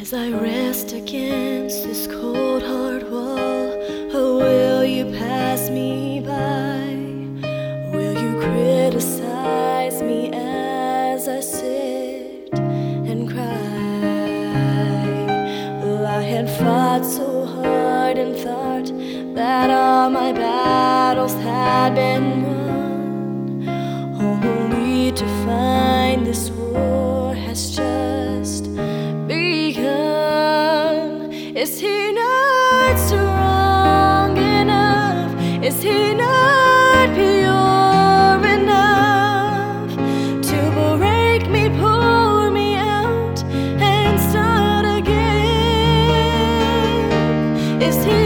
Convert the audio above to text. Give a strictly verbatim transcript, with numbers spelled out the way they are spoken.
As I rest against this cold hard wall, oh, will you pass me by? Will you criticize me as I sit and cry? Well, I had fought so hard and thought that all my battles had been won, only to find this war has just begun. Is he not strong enough? Is he not pure enough to break me, pull me out, and start again? Is he